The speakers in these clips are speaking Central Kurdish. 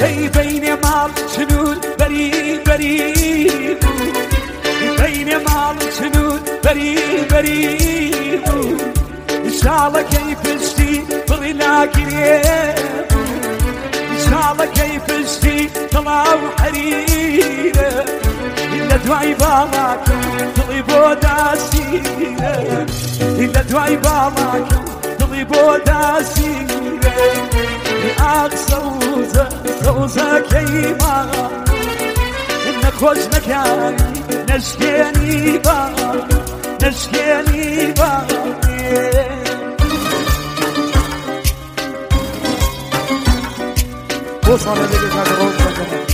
هي بين مال شنود بريد بريد بين مال شنود بريد بريد إن شاء الله كيف اشتي طلع قريب إن شاء الله كيف اشتي طلع وحريرة إلا دواي بالاك طلبو داسيرة إلا دواي بالاك طلبو داسيرة أقصى روزة كيما إنك خوش مكاني نشكيني با نشكيني با وصل لك هذا الروز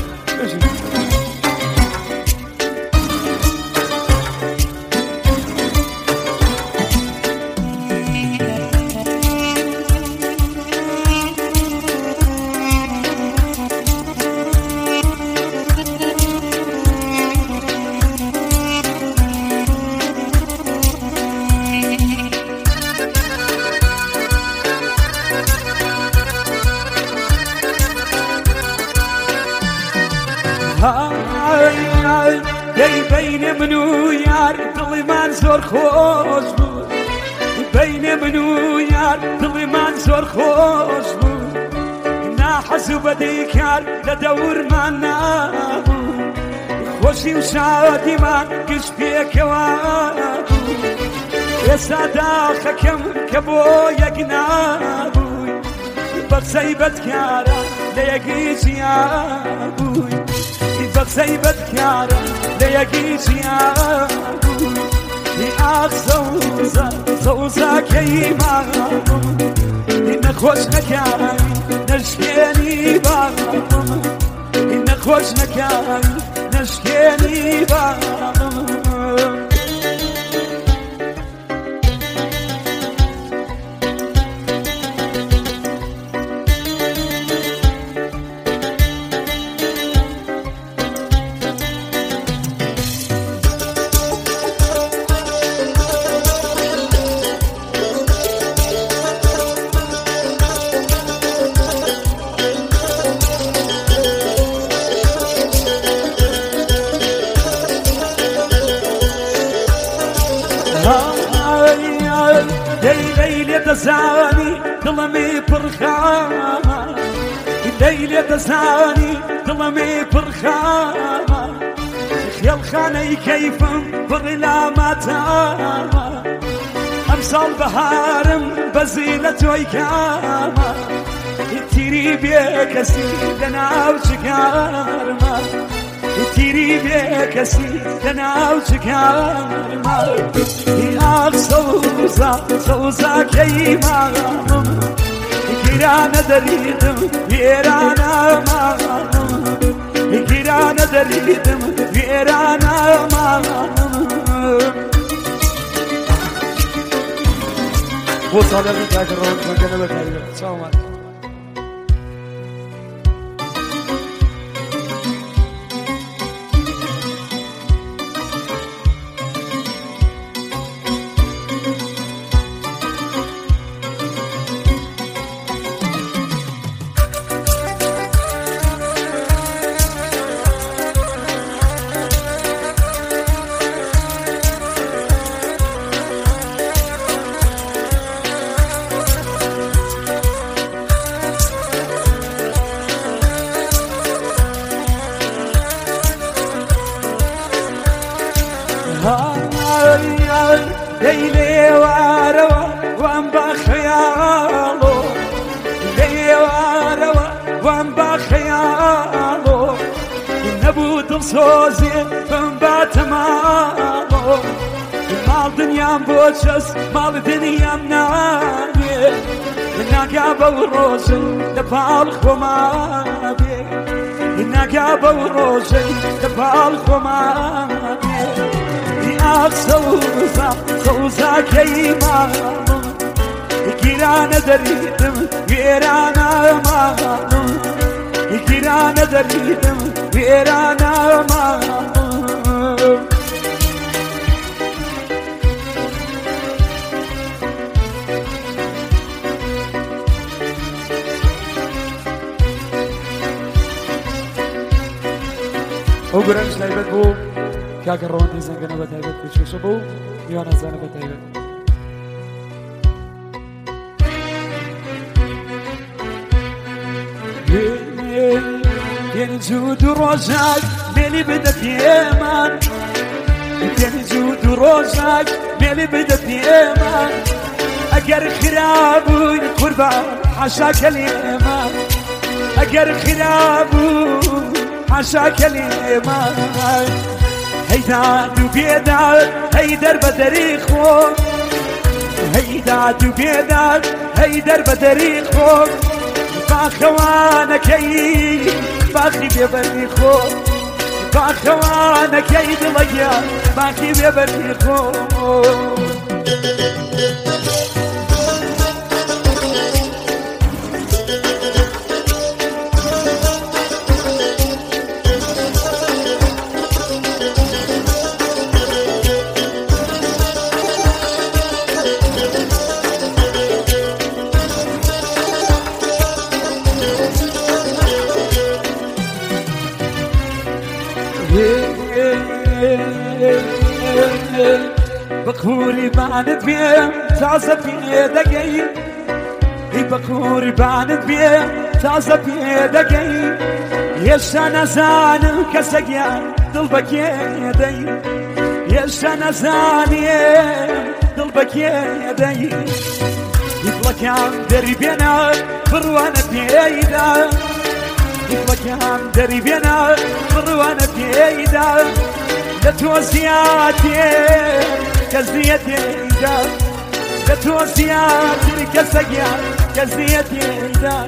هاي بين منو يار دلي ما زور خوش بود بين منو يار دلي ما زور خوش بود ناحس بديكار لدور ما نابود خوشي وشادي ما قش بيك وابود يا سادا خكم كبو يقنابوي بغسي بدكارا ليقيش يا ابوي بغسي بدكارا ليقيش يا ابوي اقصى صوزا كيما إنك خوش مكاني نشكيني باغم إنك خوش مكاني نشكيني باغم دزاني ظلمي برخامة الليلة دزاني ظلمي برخامة خيال خاني كيفم برلا ما تاما أمثال بهارم بزيلة ويكامة تيري بيك سيدنا وشكارما تيري بيك سيدنا وشكارما يا صوزا كيما كيرانا دريدم كيرانا ما كيرانا دريدم كيرانا ما وصل لك هذا الروز من جنبك هذا سلام عليكم ليلي واروا وان بخيالو ليلي واروا وان بخيالو نبود الصوزي فنبات مالو مال دنيا بوشس مال دنيا مناني ناقابا وروزي دبال خمابي ناقابا وروزي دبال خمابي صوزا كيما كيرانا دريدم كيرانا ما كيرانا دريدم كيرانا ما بو كاك الروندي زنقنا بتايبت بتشوشو بو يوانا زانا بتايبت ينجود روزاك ملي بدت يمان ينجود روزاك ملي بدت يمان اقر خرابو قربان عشاك اليمان اقر خرابو عشاك اليمان هيداد وبيداد هيدر بدريخو هيداد وبيداد هيدر بدريخو باخوانك يي باخي ببريخو باخوانك يي دليا باخي ببريخو بخوري بعند بيه تعزى في دقي بخوري بعند بيه تعزى في دقي يشانا زان كسقيا ضلبك يدي يشانا زاني ضلبك يدي يطلق عن دربنا فروانا بيدا يطلق عن دربنا فروانا بيدا لتوزياتي كزيتي دا لتوزياتي كسقيا كزيتي دا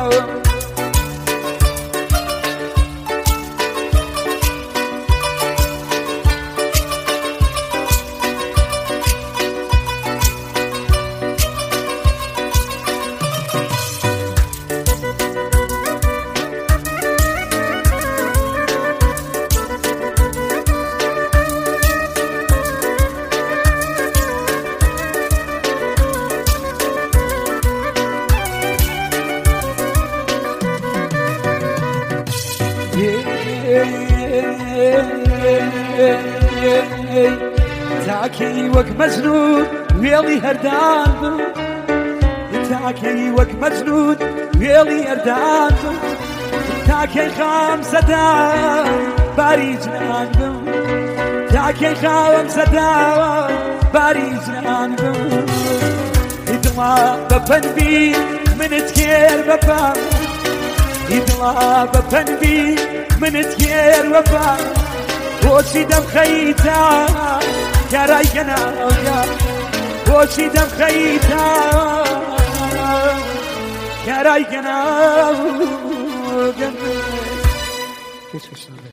تاكي وك مجنون ويلي هردان تاكي وك مجنون ويلي هردان تاكي خمسة دار باري جنان تاكي خمسة دار باري جنان يدلا ببنبي من تكير ببان يدلا ببنبي من تكير ببان وشي دم خيتا كراي كناويا وشي دم خيتا كراي كناويا